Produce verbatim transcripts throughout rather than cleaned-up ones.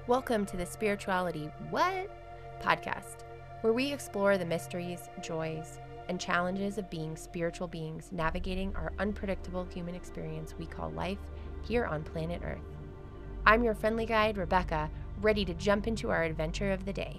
Welcome to the Spirituality What? Podcast, where we explore the mysteries, joys, and challenges of being spiritual beings navigating our unpredictable human experience we call life here on planet Earth. I'm your friendly guide, Rebecca, ready to jump into our adventure of the day.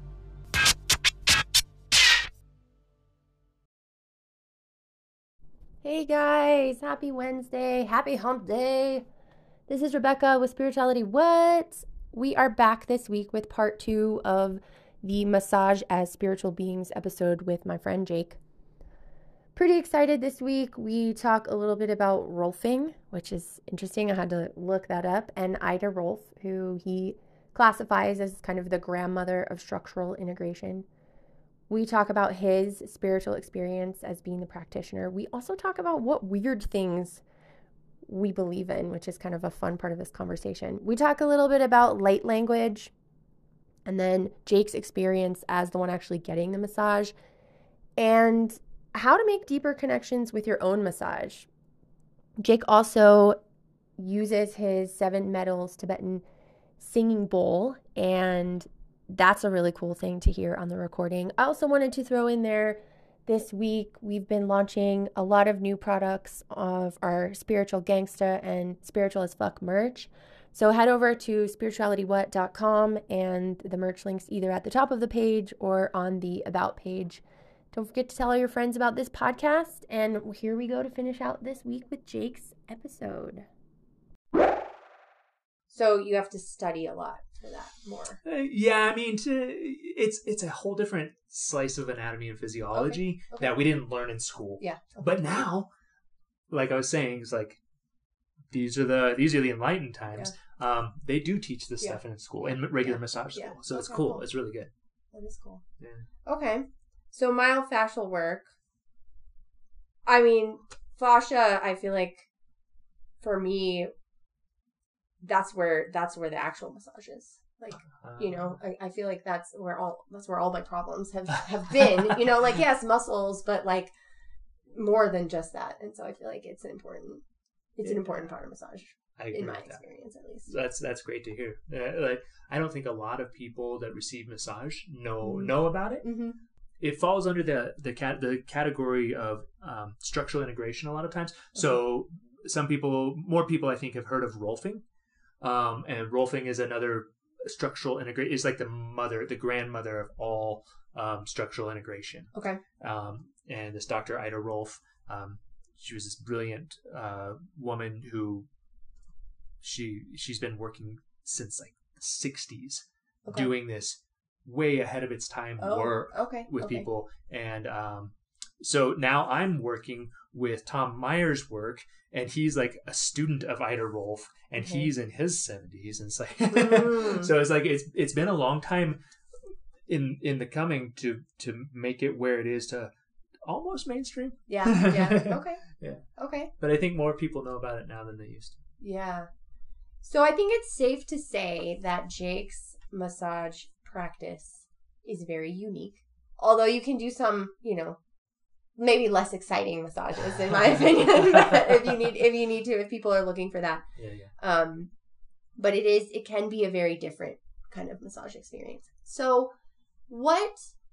Hey guys, happy Wednesday, happy hump day. This is Rebecca with Spirituality What? We are back this week with part two of the Massage as Spiritual Beings episode with my friend Jake. Pretty excited this week. We talk a little bit about Rolfing, which is interesting. I had to look that up. And Ida Rolf, who he classifies as kind of the grandmother of structural integration. We talk about his spiritual experience as being the practitioner. We also talk about what weird things we believe in, which is kind of a fun part of this conversation. We talk a little bit about light language and then Jake's experience as the one actually getting the massage and how to make deeper connections with your own massage. Jake also uses his seven metals Tibetan singing bowl, and that's a really cool thing to hear on the recording. I also wanted to throw in there this week, we've been launching a lot of new products of our Spiritual Gangsta and Spiritual as Fuck merch. So head over to spirituality what dot com and the merch link's either at the top of the page or on the About page. Don't forget to tell all your friends about this podcast. And here we go to finish out this week with Jake's episode. So you have to study a lot for that more. Uh, yeah, I mean, to, it's it's a whole different slice of anatomy and physiology okay. Okay. that we didn't learn in school. Yeah. Okay. But now, like I was saying, it's like these are the these are the enlightened times. Yeah. Um, they do teach this yeah. stuff in school, in regular yeah. massage school. Yeah. So okay, it's cool. cool. It's really good. That is cool. Yeah. Okay. So myofascial work. I mean, fascia. I feel like for me, that's where that's where the actual massage is. Like, you know, I, I feel like that's where all that's where all my problems have, have been. You know, like, yes, muscles, but like more than just that. And so I feel like it's an important it's yeah. an important part of massage. I agree in my with experience, that. At least. That's that's great to hear. Uh, like, I don't think a lot of people that receive massage know mm-hmm. know about it. Mm-hmm. It falls under the the cat the category of um, structural integration a lot of times. Mm-hmm. So some people, more people, I think, have heard of Rolfing. Um, and Rolfing is another structural integration. It's like the mother, the grandmother of all um, structural integration. Okay. Um, and this Doctor Ida Rolf, um, she was this brilliant uh, woman who she she's been working since like the sixties, okay. doing this way ahead of its time oh, work okay. with okay. people. And um, so now I'm working with Tom Meyer's work, and he's like a student of Ida Rolf, and okay. he's in his seventies, and it's like mm. so it's like it's it's been a long time in in the coming to to make it where it is to almost mainstream. Yeah, yeah, okay, yeah, okay. But I think more people know about it now than they used to. Yeah. So I think it's safe to say that Jake's massage practice is very unique. Although you can do some, you know, maybe less exciting massages, in my opinion. if you need, if you need to, if people are looking for that. Yeah, yeah. Um, but it is, it can be a very different kind of massage experience. So, what,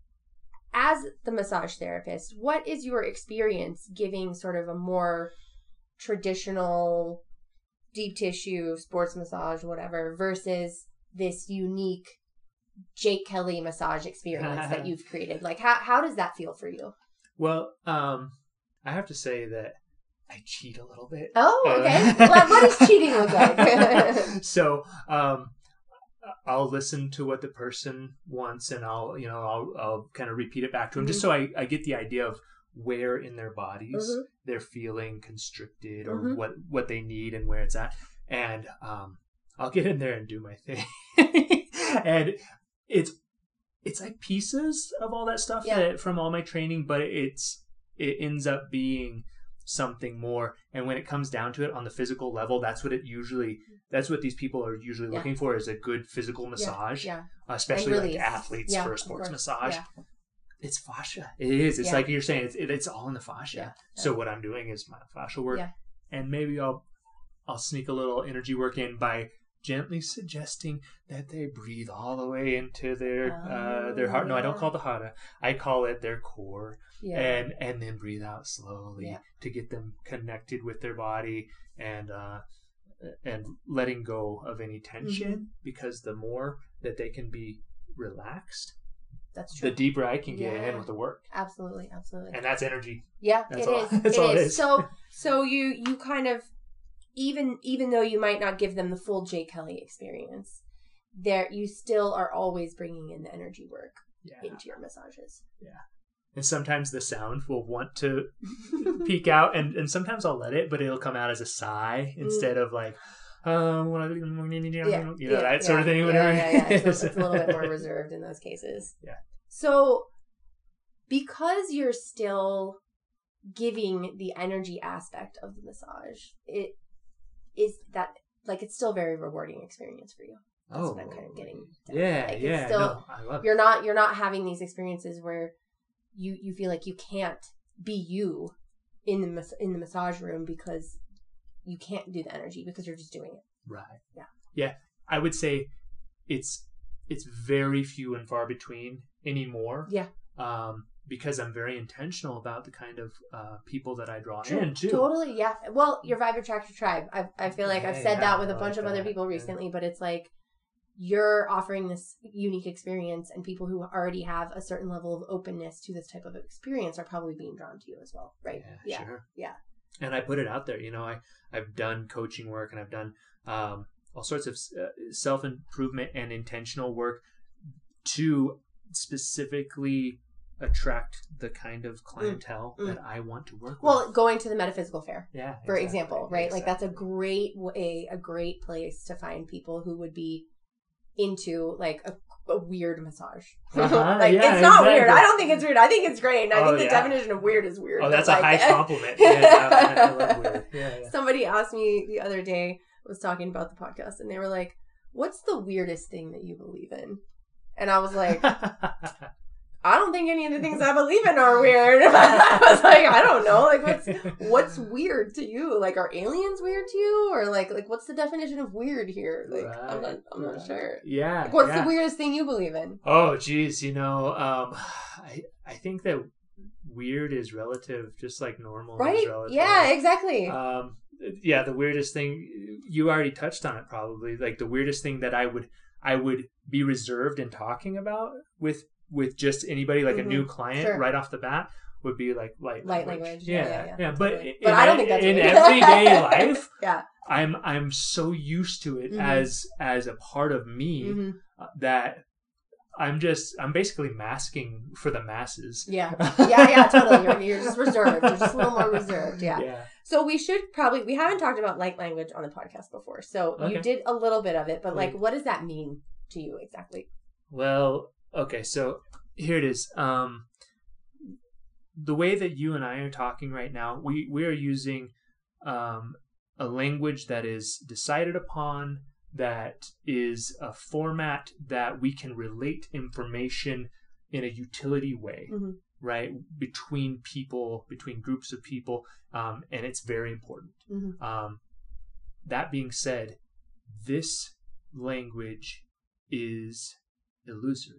as the massage therapist, what is your experience giving sort of a more traditional, deep tissue, sports massage, whatever, versus this unique Jake Kelly massage experience that you've created? Like, how how does that feel for you? Well, um, I have to say that I cheat a little bit. Oh, okay. Uh, what, what does cheating look like? So, um, I'll listen to what the person wants, and I'll, you know, I'll, I'll kind of repeat it back to them, mm-hmm. just so I, I get the idea of where in their bodies mm-hmm. they're feeling constricted, or mm-hmm. what, what they need and where it's at. And um, I'll get in there and do my thing. And it's it's like pieces of all that stuff yeah. that, from all my training, but it's it ends up being something more. And when it comes down to it on the physical level, that's what it usually that's what these people are usually yeah. looking for, is a good physical massage. Yeah. yeah. Especially like athletes yeah, for a sports massage. Yeah. It's fascia. It is. It's yeah. like you're saying, it's it, it's all in the fascia. Yeah. So what I'm doing is my fascial work, yeah. and maybe I'll I'll sneak a little energy work in by gently suggesting that they breathe all the way into their Oh, uh, their heart. No, I don't yeah. call it the hara. I call it their core. Yeah. And and then breathe out slowly Yeah. to get them connected with their body and uh, and letting go of any tension. Mm-hmm. Because the more that they can be relaxed, That's true. the deeper I can get Yeah. in with the work. Absolutely, absolutely. And that's energy. Yeah, That's it all- is. that's It all it is. is. So, so you you kind of even even though you might not give them the full Jay Kelly experience, there you still are always bringing in the energy work Yeah. into your massages. And sometimes the sound will want to peek out, and, and sometimes I'll let it, but it'll come out as a sigh instead of like, um, you know, Yeah, that yeah, sort of thing. yeah, Whatever. Yeah, yeah, yeah. It's, a, it's a little bit more reserved in those cases. Yeah. So, because you're still giving the energy aspect of the massage, it is that like it's still a very rewarding experience for you. That's Oh, what I'm kind of getting. Down. yeah, Like, it's yeah. still, no, I love it. You're not you're not having these experiences where you you feel like you can't be you in the mas- in the massage room because you can't do the energy because you're just doing it. Right. Yeah. Yeah. I would say it's it's very few and far between anymore. Yeah. Um, because I'm very intentional about the kind of uh, people that I draw True. in too. Totally, yeah. Well, your vibe attracts your tribe. I I feel like I've Yeah, said yeah, that with a I bunch like of other that. people Yeah. recently, but it's like you're offering this unique experience, and people who already have a certain level of openness to this type of experience are probably being drawn to you as well, right? Yeah, sure. Yeah. And I put it out there. You know, I I've done coaching work and I've done um, all sorts of uh, self improvement and intentional work to specifically attract the kind of clientele Mm. that I want to work Well, with. going to the metaphysical fair, Yeah, for exactly. example, right? Like that's a Exactly. great way, a great place to find people who would be into like a, a weird massage. Uh-huh, like yeah, it's not exactly. weird. I don't think it's weird. I think it's great. And I Oh, think the yeah. definition of weird is weird. Oh, but, that's like, a high compliment. Yeah, I, I love weird. Yeah, yeah. Somebody asked me the other day, I was talking about the podcast, and they were like, "What's the weirdest thing that you believe in?" And I was like, I don't think any of the things I believe in are weird. I was like, I don't know. Like, what's what's weird to you? Like, are aliens weird to you, or like, like what's the definition of weird here? Like, Right, I'm not, I'm not right. sure. Yeah. Like, what's yeah. the weirdest thing you believe in? Oh, geez, you know, um, I I think that weird is relative, just like normal Right? is relative. Yeah, exactly. Um, yeah, the weirdest thing you already touched on it probably. Like the weirdest thing that I would I would be reserved in talking about with with just anybody, like Mhm. a new client Sure. right off the bat, would be like light Light language. language. Yeah, yeah, yeah. But Totally. in, But I don't think that's in weird. everyday life, Yeah. I'm I'm so used to it Mhm. as as a part of me hmm uh, that I'm just I'm basically masking for the masses. Yeah. Yeah, yeah, totally. You're, you're just reserved. You're just a little more reserved. Yeah. Yeah. So we should probably, we haven't talked about light language on the podcast before. So you Okay. did a little bit of it, but like, Wait. what does that mean to you exactly? Well, okay, so here it is. Um, the way that you and I are talking right now, we, we are using um, a language that is decided upon, that is a format that we can relate information in a utility way, Mhm. right? Between people, between groups of people, um, and it's very important. Mhm. Um, that being said, this language is illusory.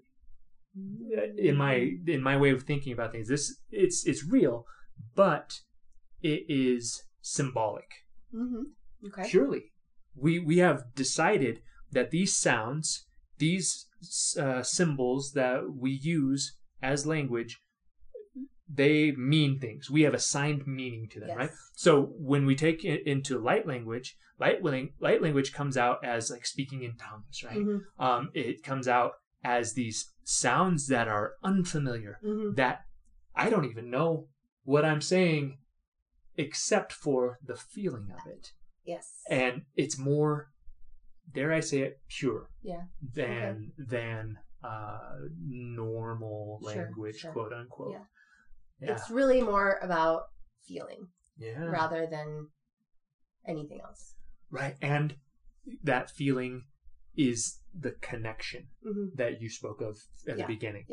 In my in my way of thinking about things, this it's it's real, but it is symbolic. Mm-hmm. Okay. Purely, we we have decided that these sounds, these uh, symbols that we use as language, they mean things. We have assigned meaning to them, Yes. right? So when we take it into light language, light light language comes out as like speaking in tongues, right? Mhm. Um, it comes out as these sounds that are unfamiliar, Mhm. that I don't even know what I'm saying except for the feeling of it. Yes. And it's more, dare I say it, pure Yeah. than than uh, normal Sure, language, sure. quote unquote. Yeah. Yeah. It's really more about feeling Yeah. rather than anything else. Right. And that feeling is the connection Mm-hmm. that you spoke of at Yeah. the beginning.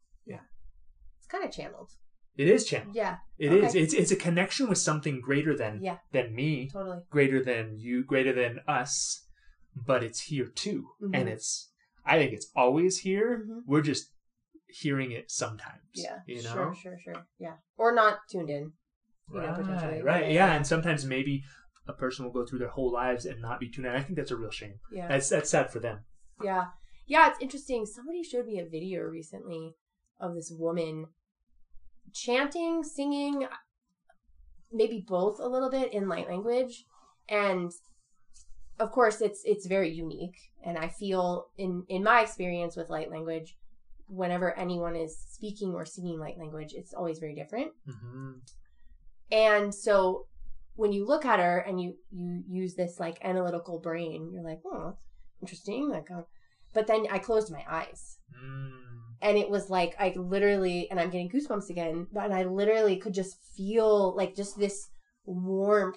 It's kind of channeled. It is channeled. Yeah. It Okay. is. It's it's a connection with something greater than Yeah. than me, Totally. greater than you, greater than us. but it's here too. Mm-hmm. And it's, I think it's always here. Mm-hmm. We're just hearing it sometimes. Yeah. You know? Sure, sure, sure. Yeah. Or not tuned in. You Right, know, potentially. right. Yeah. And sometimes maybe a person will go through their whole lives and not be tuned in. I think that's a real shame. Yeah. That's, that's sad for them. Yeah. Yeah, it's interesting. Somebody showed me a video recently of this woman chanting, singing, maybe both a little bit in light language. And of course it's it's very unique. And I feel in, in my experience with light language, whenever anyone is speaking or singing light language, it's always very different. Mm-hmm. And so when you look at her and you, you use this like analytical brain, you're like, oh, that's interesting. Like, uh, but then I closed my eyes. Mm. And it was like, I literally, and I'm getting goosebumps again, but I literally could just feel like just this warmth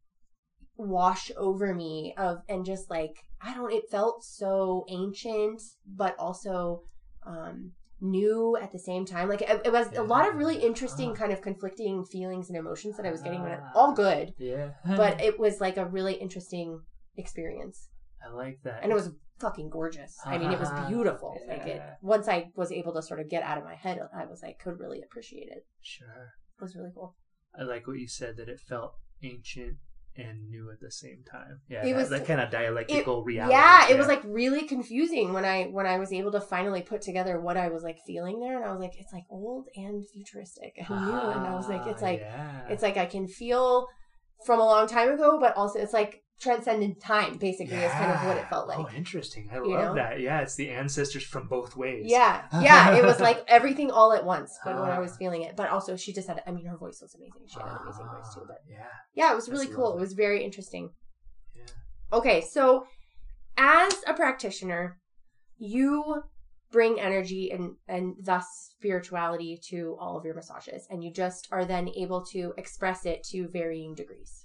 wash over me of, and just like, I don't, it felt so ancient, but also um, new at the same time. Like it, it was a lot of really interesting kind of conflicting feelings and emotions that I was getting, when it, all good. Yeah. But it was like a really interesting experience. I like that. And it was fucking gorgeous. I mean, it was beautiful. Yeah. Like it, once I was able to sort of get out of my head, I was like, could really appreciate it. Sure. It was really cool. I like what you said, that it felt ancient and new at the same time. Yeah, It that, was- that kind of dialectical It- reality. yeah, it was like really confusing when I when I was able to finally put together what I was like feeling there, and I was like, it's like old and futuristic and new, and I was like, it's like yeah. it's like I can feel from a long time ago, but also it's like transcendent time. Basically, is kind of what it felt like. Oh, interesting. I You love know? that. Yeah, it's the ancestors from both ways. Yeah, yeah, it was like everything all at once when, when I was feeling it. But also, she just had, I mean, her voice was amazing. She had an amazing voice too. But yeah. yeah, it was really That's cool. lovely. It was very interesting. Yeah. Okay, so as a practitioner, you bring energy and, and thus spirituality to all of your massages, and you just are then able to express it to varying degrees.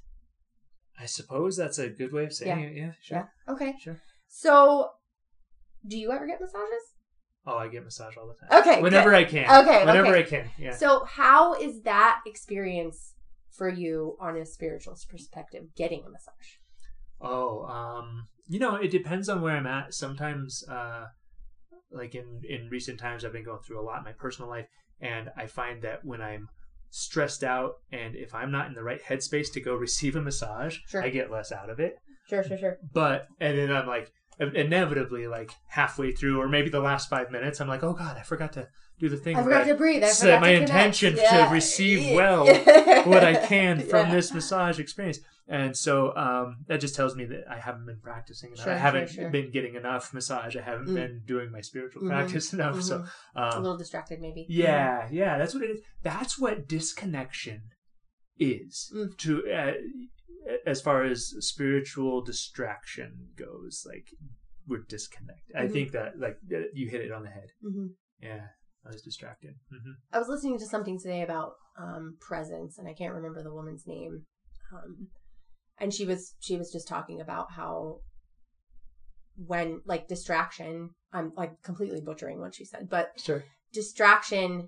I suppose that's a good way of saying Yeah. it. Yeah, sure. Yeah. Okay. Sure. So, do you ever get massages? Oh, I get massage all the time. Okay. Whenever good. I can. Okay, Whenever okay. I can. Yeah. So, how is that experience for you on a spiritual perspective, getting a massage? Oh, um, you know, it depends on where I'm at. Sometimes, uh, like in, in recent times, I've been going through a lot in my personal life, and I find that when I'm stressed out, and if I'm not in the right headspace to go receive a massage, Sure. I get less out of it. Sure, sure, sure. But, and then I'm like, inevitably, like halfway through, or maybe the last five minutes, I'm like, oh God, I forgot to do the thing. I forgot that to breathe. I set forgot my to connect. intention Yeah. to receive Yeah. well what I can from Yeah. this massage experience. And so um, that just tells me that I haven't been practicing enough. Sure, I haven't sure, sure. been getting enough massage. I haven't Mm. been doing my spiritual Mhm. practice enough. Mhm. So a um, little distracted, maybe. yeah, yeah, that's what it is. That's what disconnection is Mm. to uh, as far as spiritual distraction goes. Like we're disconnected. I Mhm. think that like you hit it on the head. hmm Yeah, I was distracted. hmm I was listening to something today about um, presence, and I can't remember the woman's name. Um, and she was she was just talking about how when like distraction, I'm like completely butchering what she said, but Sure. distraction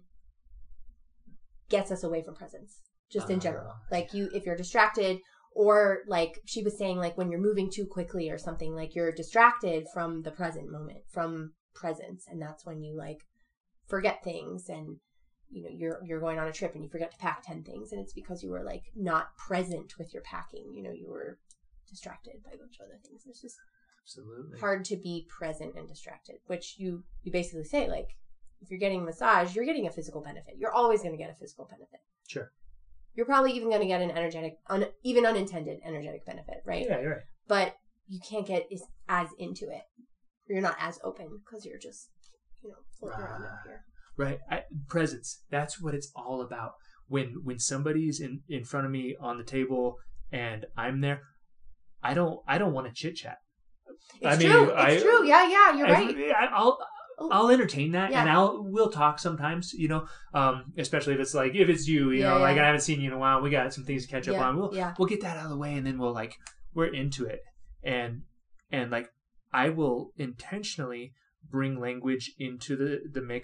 gets us away from presence, just in Ah. general. Like you, if you're distracted, or like she was saying, like when you're moving too quickly or something, like you're distracted from the present moment, from presence, and that's when you like forget things, and you know you're you're going on a trip and you forget to pack ten things, and it's because you were like not present with your packing. You know, you were distracted by a bunch of other things. It's just Absolutely. hard to be present and distracted, which you you basically say, like, if you're getting a massage, you're getting a physical benefit. You're always going to get a physical benefit. Sure. You're probably even going to get an energetic, un, even unintended energetic benefit, right? Yeah, you're right. But you can't get as, as into it. You're not as open because you're just, you know, floating around out here. Right. I, presence. That's what it's all about. When when somebody's in, in front of me on the table and I'm there, I don't I don't want to chit chat. It's I mean, true. It's I- true. Yeah, yeah, you're I, right. I, I'll I'll entertain that, Yeah. and I'll we'll talk sometimes. You know, um, especially if it's like if it's you. You Yeah, know, like yeah. I haven't seen you in a while. We got some things to catch up Yeah, on. We'll yeah. we'll get that out of the way, and then we'll like we're into it, and and like I will intentionally bring language into the the mix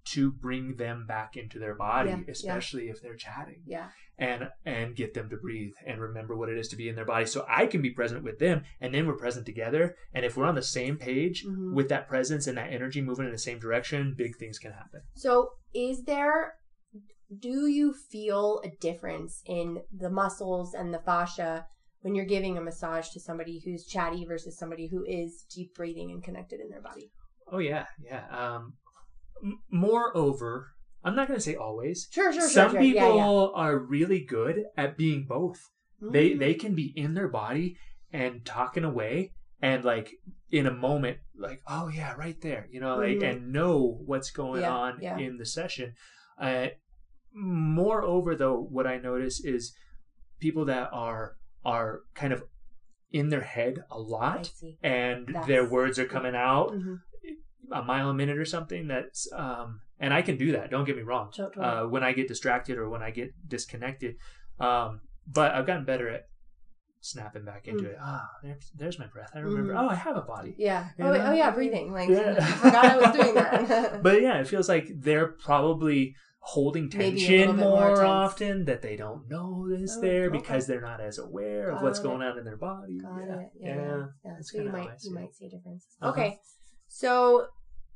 to bring them back into their body, Yeah, especially yeah. if they're chatting. Yeah. And and get them to breathe and remember what it is to be in their body. So I can be present with them, and then we're present together. And if we're on the same page mm-hmm. with that presence and that energy moving in the same direction, big things can happen. So is there, do you feel a difference in the muscles and the fascia when you're giving a massage to somebody who's chatty versus somebody who is deep breathing and connected in their body? Oh, yeah. Yeah. Um, m- moreover, I'm not going to say always. Sure, sure, Some sure, sure. people yeah, yeah. are really good at being both. Mm. They they can be in their body and talking away and like in a moment, like, oh yeah, right there, you know, like, mm. and know what's going yeah, on yeah. in the session. Uh, moreover, though, what I notice is people that are are kind of in their head a lot, and That's, their words are coming out mm-hmm. a mile a minute or something. That's um, and I can do that. Don't get me wrong. Totally. Uh, when I get distracted or when I get disconnected, um, but I've gotten better at snapping back into mm. it. Ah, oh, there's, there's my breath. I remember. Mm. Oh, I have a body. Yeah. Oh, oh, yeah, breathing. Like yeah. I forgot I was doing that. But yeah, it feels like they're probably holding tension more, more often, that they don't know is oh, there okay. because they're not as aware Got of what's it. going on in their body. Got yeah. it. Yeah. yeah. yeah. That's so you kind of might how I see you it. might see a difference. Uh-huh. Okay. So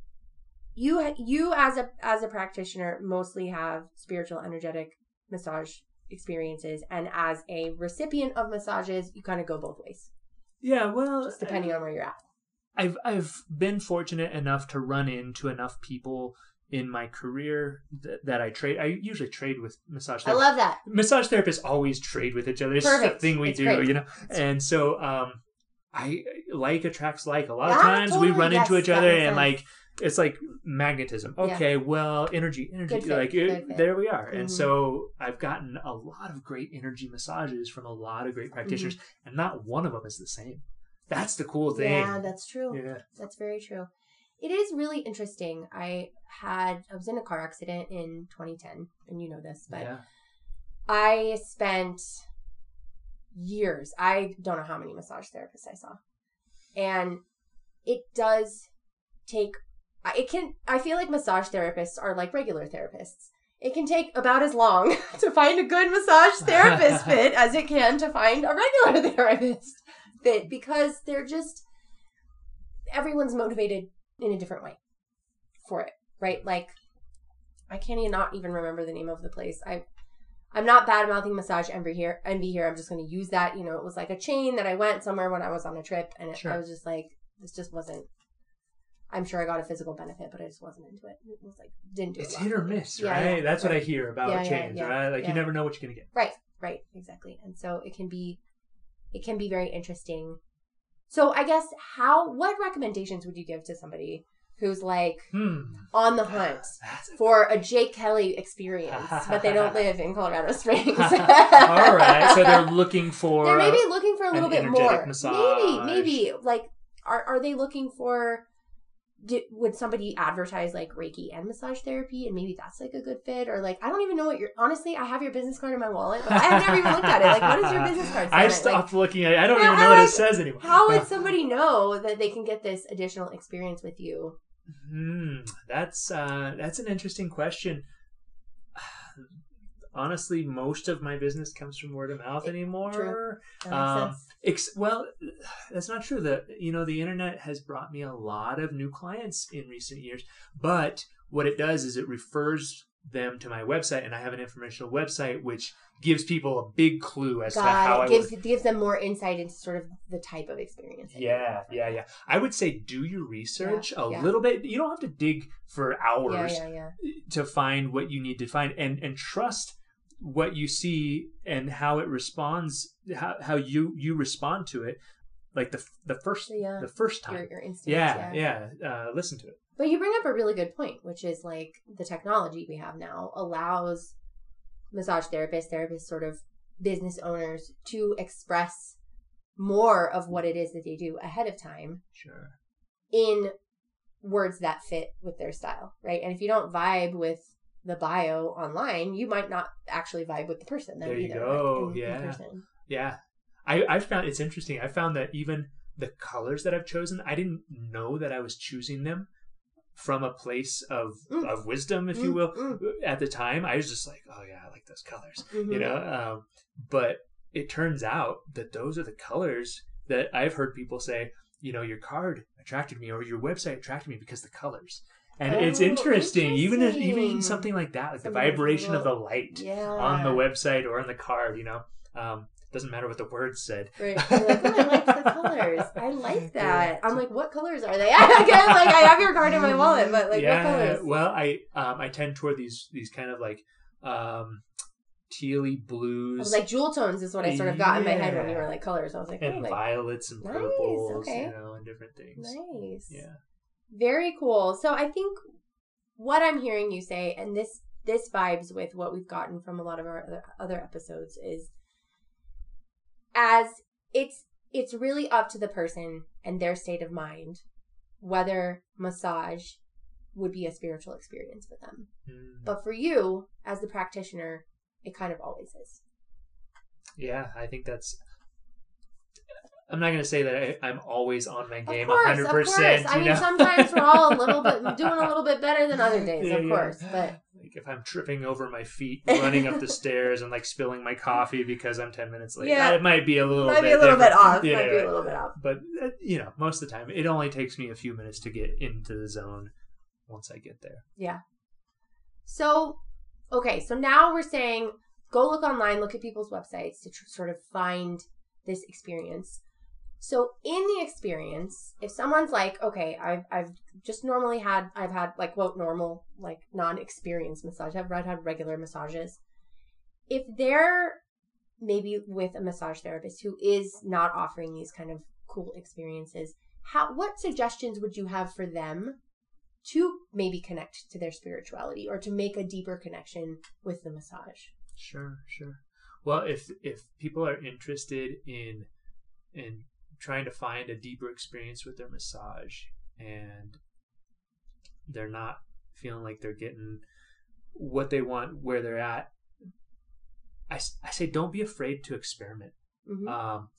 you you as a as a practitioner mostly have spiritual energetic massage experiences, and as a recipient of massages, you kind of go both ways. Yeah, well, just depending uh, on where you're at. I've I've been fortunate enough to run into enough people in my career that, that I trade. I usually trade with massage therapists. I love that. Massage therapists always trade with each other. It's Perfect. a thing we it's do, great. you know. And so, um, I like attracts like. A lot of yeah, times totally. we run yes, into each other, and sense. like it's like magnetism. Okay, yeah. well, energy, energy. Good like fit, it, there we are. Mm-hmm. And so I've gotten a lot of great energy massages from a lot of great practitioners, mm-hmm. and not one of them is the same. That's the cool thing. Yeah, that's true. Yeah, that's very true. It is really interesting. I had, I was in a car accident in twenty ten, and you know this, but yeah. I spent years, I don't know how many massage therapists I saw. And it does take, it can, I feel like massage therapists are like regular therapists. It can take about as long to find a good massage therapist fit as it can to find a regular therapist fit, because they're just, everyone's motivated in a different way for it, right? Like, I can't even not even remember the name of the place. I, I'm not bad mouthing massage envy here. Envy here. I'm just going to use that. You know, it was like a chain that I went somewhere when I was on a trip, and it, sure. I was just like, this just wasn't. I'm sure I got a physical benefit, but I just wasn't into it. It was like didn't do it. It's hit or miss, yeah, right? yeah, That's right. what I hear about yeah, chains, yeah, yeah, right? Like yeah. you never know what you're going to get. Right, right, exactly. And so it can be, it can be very interesting. So I guess how, what recommendations would you give to somebody who's like hmm. on the hunt for a Jake Kelly experience, but they don't live in Colorado Springs? All right, so they're looking for they're maybe looking for a little bit more. Massage. Maybe, maybe like are are they looking for? Did, would somebody advertise like Reiki and massage therapy, and maybe that's like a good fit? Or like, I don't even know what you're, honestly, I have your business card in my wallet, but I have never even looked at it. Like, what is your business card? I stopped like, looking at it. I don't how, even know what like, it says anymore. How would somebody know that they can get this additional experience with you? Hmm, that's, uh, that's an interesting question. Honestly, most of my business comes from word of mouth anymore. True. That makes um, sense. Ex- well, that's not true. The you know the internet has brought me a lot of new clients in recent years. But what it does is it refers them to my website, and I have an informational website which gives people a big clue as God, to how it I gives work. gives them more insight into sort of the type of experience. Yeah, yeah, yeah. I would say do your research yeah, a yeah. little bit. You don't have to dig for hours yeah, yeah, yeah. to find what you need to find, and and trust what you see and how it responds, how, how you, you respond to it, like the the first yeah. the first time. Your, your instincts, yeah, yeah. yeah. Uh, listen to it. But you bring up a really good point, which is like the technology we have now allows massage therapists, therapists, sort of business owners to express more of what it is that they do ahead of time. Sure. In words that fit with their style, right? And if you don't vibe with the bio online, you might not actually vibe with the person then there you either. go. In, yeah. in person. Yeah. I, I found it's interesting. I found that even the colors that I've chosen, I didn't know that I was choosing them from a place of mm. of wisdom, if mm, you will. Mm. At the time, I was just like, oh yeah, I like those colors, mm-hmm. you know. Um, but it turns out that those are the colors that I've heard people say, you know, your card attracted me or your website attracted me because the colors. And oh, it's interesting, interesting. even if, even something like that, like something the vibration little, of the light yeah. on the website or on the card, you know. Um, doesn't matter what the words said. Right. You're like, oh, I like the colors. I like that. Yeah. I'm like, what colors are they? Again, like I have your card in my wallet, but like, yeah, what colors? Well, I um, I tend toward these these kind of like um, tealy blues. I was like jewel tones is what I sort of got yeah. in my head when you were like colors. I was like, and oh, like, violets and nice, purples, okay. you know, and different things. Nice. Yeah. Very cool. So I think what I'm hearing you say, and this this vibes with what we've gotten from a lot of our other, other episodes, is as it's it's really up to the person and their state of mind whether massage would be a spiritual experience for them. Mm. But for you, as the practitioner, it kind of always is. Yeah, I think that's... I'm not going to say that I, I'm always on my game of course, one hundred percent. Of course. I mean, know? Sometimes we're all a little bit doing a little bit better than other days, yeah, of yeah. course. But like if I'm tripping over my feet, running up the stairs, and like spilling my coffee because I'm ten minutes late, yeah. it might be a little might bit be a little different. bit off. Yeah, might yeah, be a little bit off. But uh, you know, most of the time, it only takes me a few minutes to get into the zone once I get there. Yeah. So, okay, so now we're saying go look online, look at people's websites to tr- sort of find this experience. So in the experience, if someone's like, okay, I've I've just normally had, I've had like, quote, normal, like non-experienced massage. I've had regular massages. If they're maybe with a massage therapist who is not offering these kind of cool experiences, how what suggestions would you have for them to maybe connect to their spirituality or to make a deeper connection with the massage? Sure, sure. Well, if if people are interested in in trying to find a deeper experience with their massage and they're not feeling like they're getting what they want where they're at, I, I say don't be afraid to experiment. Mm-hmm. Um,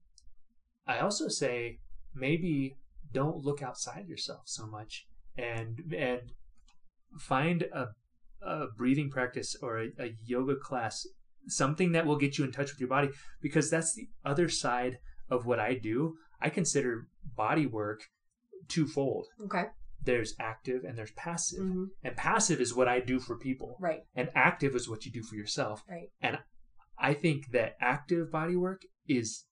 I also say maybe don't look outside yourself so much and and find a, a breathing practice or a, a yoga class, something that will get you in touch with your body, because that's the other side of what I do. I consider body work twofold. Okay. There's active and there's passive. Mm-hmm. And passive is what I do for people. Right. And active is what you do for yourself. Right. And I think that active body work is,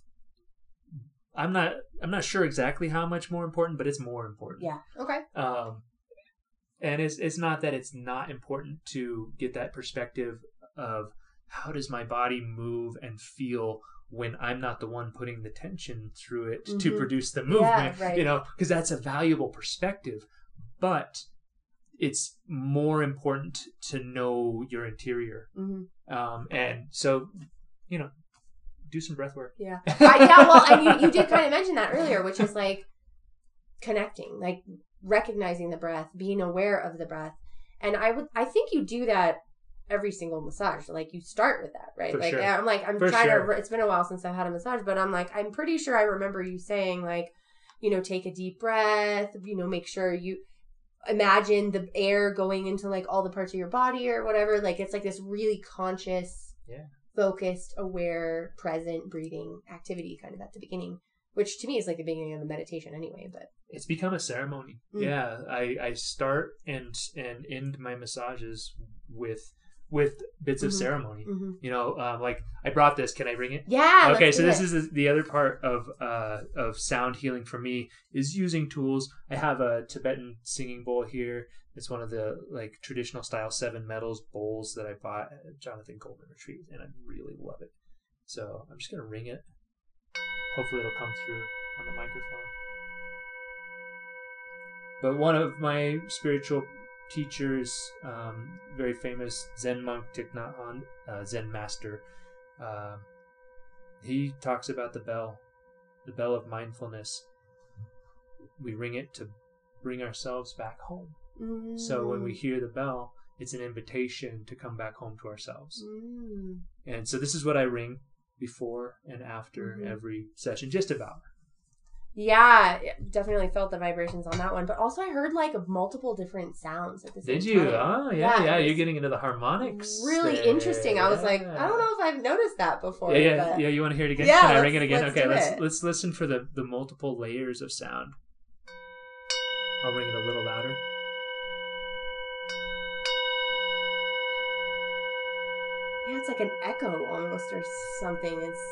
I'm not I'm not sure exactly how much more important, but it's more important. Yeah. Okay. Um and it's it's not that it's not important to get that perspective of how does my body move and feel when I'm not the one putting the tension through it mm-hmm. to produce the movement, yeah, right. you know, because that's a valuable perspective. But it's more important to know your interior. Mm-hmm. Um, and so, you know, do some breath work. Yeah. uh, yeah, well, and you, you did kind of mention that earlier, which is like connecting, like recognizing the breath, being aware of the breath. And I would, I think you do that every single massage. Like you start with that, right? For like sure. I'm like, I'm For trying sure. to, it's been a while since I've had a massage, but I'm like, I'm pretty sure I remember you saying like, you know, take a deep breath, you know, make sure you imagine the air going into like all the parts of your body or whatever. Like it's like this really conscious, yeah. focused, aware, present breathing activity kind of at the beginning, which to me is like the beginning of the meditation anyway. But it's become a ceremony. Mm. Yeah. I, I start and, and end my massages with with bits of mm-hmm. ceremony, mm-hmm. you know, um, like I brought this. Can I bring it? Yeah. Okay. So this it. is the other part of uh, of sound healing for me is using tools. I have a Tibetan singing bowl here. It's one of the like traditional style seven metals bowls that I bought at Jonathan Goldman Retreat, and I really love it. So I'm just gonna ring it. Hopefully it'll come through on the microphone. But one of my spiritual teachers, um, very famous Zen monk Thich Nhat Hanh, uh, Zen master, uh, he talks about the bell, the bell of mindfulness. We ring it to bring ourselves back home. Mm. So when we hear the bell, it's an invitation to come back home to ourselves. Mm. And so this is what I ring before and after mm-hmm. every session, just about. Yeah, definitely felt the vibrations on that one. But also I heard like multiple different sounds at the same Did you? time. Oh, yeah, yeah. yeah. You're getting into the harmonics. Really there. interesting. I was yeah. like, I don't know if I've noticed that before. Yeah, yeah, but... yeah. You want to hear it again? Yeah, Can I ring it again? Let's okay, let's it. let's listen for the, the multiple layers of sound. I'll ring it a little louder. Yeah, it's like an echo almost or something. It's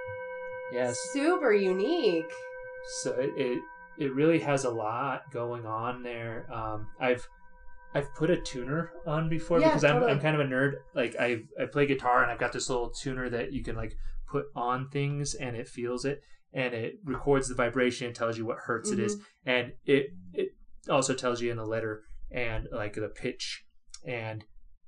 yes. super unique. So it, it it really has a lot going on there. Um, I've I've put a tuner on before yeah, because totally. I'm I'm kind of a nerd. Like I I play guitar and I've got this little tuner that you can like put on things and it feels it and it records the vibration and tells you what hertz mm-hmm. it is, and it it also tells you in the letter and like the pitch. And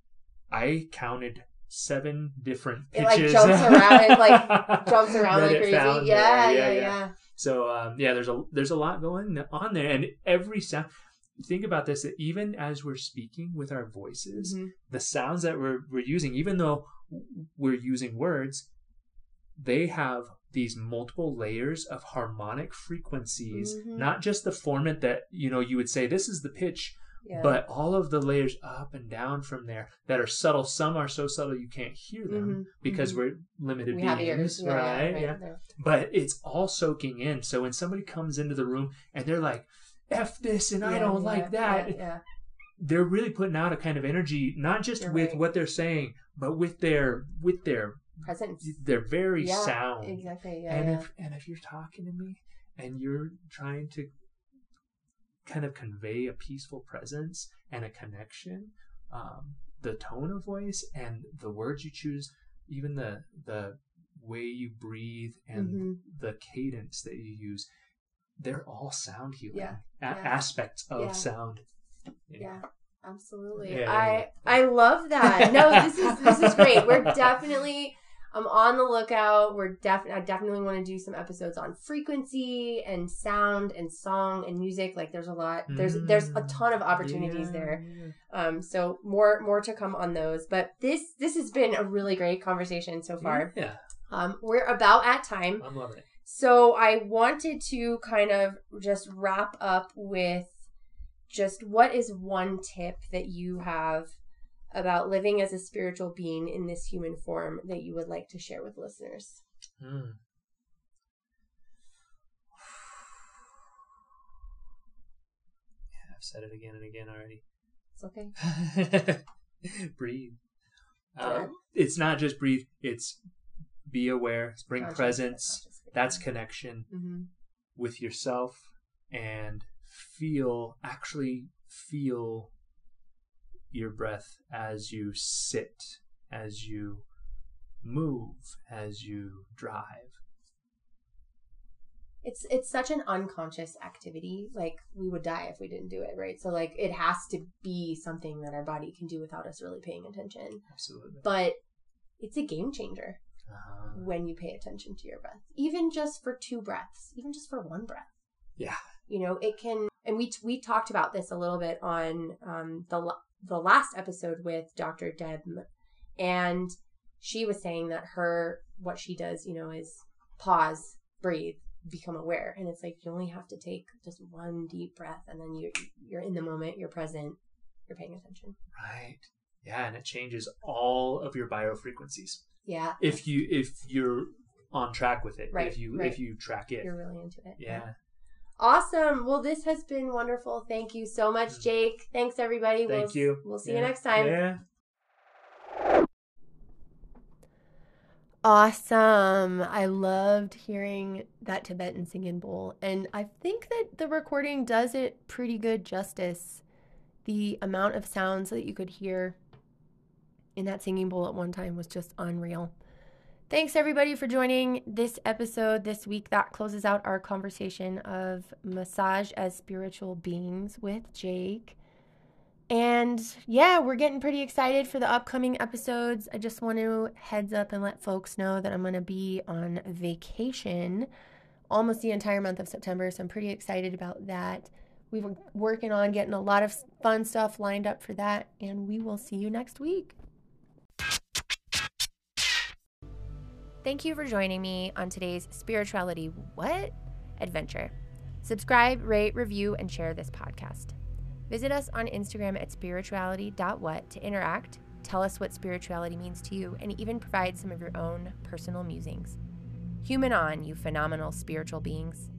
I counted seven different pitches. It like jumps around, it like jumps around like crazy. Yeah, yeah, yeah, yeah, yeah. So um, yeah, there's a there's a lot going on there, and every sound. Think about this: that even as we're speaking with our voices, mm-hmm. the sounds that we're we're using, even though we're using words, they have these multiple layers of harmonic frequencies. Mm-hmm. Not just the formant that you know you would say this is the pitch. Yeah. But all of the layers up and down from there that are subtle. Some are so subtle you can't hear them mm-hmm. because mm-hmm. we're limited we beings, yeah, right? Yeah. yeah. But it's all soaking in. So when somebody comes into the room and they're like, F this and yeah, I don't yeah, like that, yeah, yeah. they're really putting out a kind of energy, not just You're with right. what they're saying, but with their with their presence. Their very yeah, sound. Exactly. Yeah. And yeah. if and if you're talking to me and you're trying to kind of convey a peaceful presence and a connection, um, the tone of voice and the words you choose, even the the way you breathe and mm-hmm. the cadence that you use, they're all sound healing yeah. a- yeah. aspects of yeah. sound. Yeah, yeah absolutely. Yeah, I yeah. I love that. No, this is this is great. We're definitely I'm on the lookout. We're definitely I definitely want to do some episodes on frequency and sound and song and music. Like there's a lot. There's mm, there's a ton of opportunities yeah, there. Yeah. Um so more more to come on those. But this this has been a really great conversation so far. Yeah. Um we're about at time. I'm loving it. So I wanted to kind of just wrap up with just what is one tip that you have about living as a spiritual being in this human form that you would like to share with listeners? Hmm. Yeah, I've said it again and again already. It's okay. Breathe. Uh, it's not just breathe. It's be aware. It's bring Conscious, presence. That's connection mm-hmm. with yourself and feel, actually feel your breath as you sit, as you move, as you drive. It's it's such an unconscious activity. Like we would die if we didn't do it, right? So like it has to be something that our body can do without us really paying attention. Absolutely. But it's a game changer uh-huh. when you pay attention to your breath. Even just for two breaths, even just for one breath. Yeah. You know, it can, and we we talked about this a little bit on um, the the last episode with Doctor Deb, and she was saying that her, what she does, you know, is pause, breathe, become aware. And it's like, you only have to take just one deep breath and then you're, you're in the moment, you're present, you're paying attention. Right. Yeah. And it changes all of your biofrequencies. Yeah. If you, if you're on track with it, right, if you, right. if you track it. You're really into it. Yeah. yeah. Awesome. Well, this has been wonderful. Thank you so much, Jake. Thanks, everybody. Thank we'll, you. We'll see yeah. you next time. Yeah. Awesome. I loved hearing that Tibetan singing bowl. And I think that the recording does it pretty good justice. The amount of sounds that you could hear in that singing bowl at one time was just unreal. Thanks, everybody, for joining this episode this week. That closes out our conversation of massage as spiritual beings with Jake. And yeah, we're getting pretty excited for the upcoming episodes. I just want to heads up and let folks know that I'm going to be on vacation almost the entire month of September. So I'm pretty excited about that. We've been working on getting a lot of fun stuff lined up for that. And we will see you next week. Thank you for joining me on today's Spirituality What? Adventure. Subscribe, rate, review, and share this podcast. Visit us on Instagram at spirituality dot what to interact, tell us what spirituality means to you, and even provide some of your own personal musings. Human on, you phenomenal spiritual beings.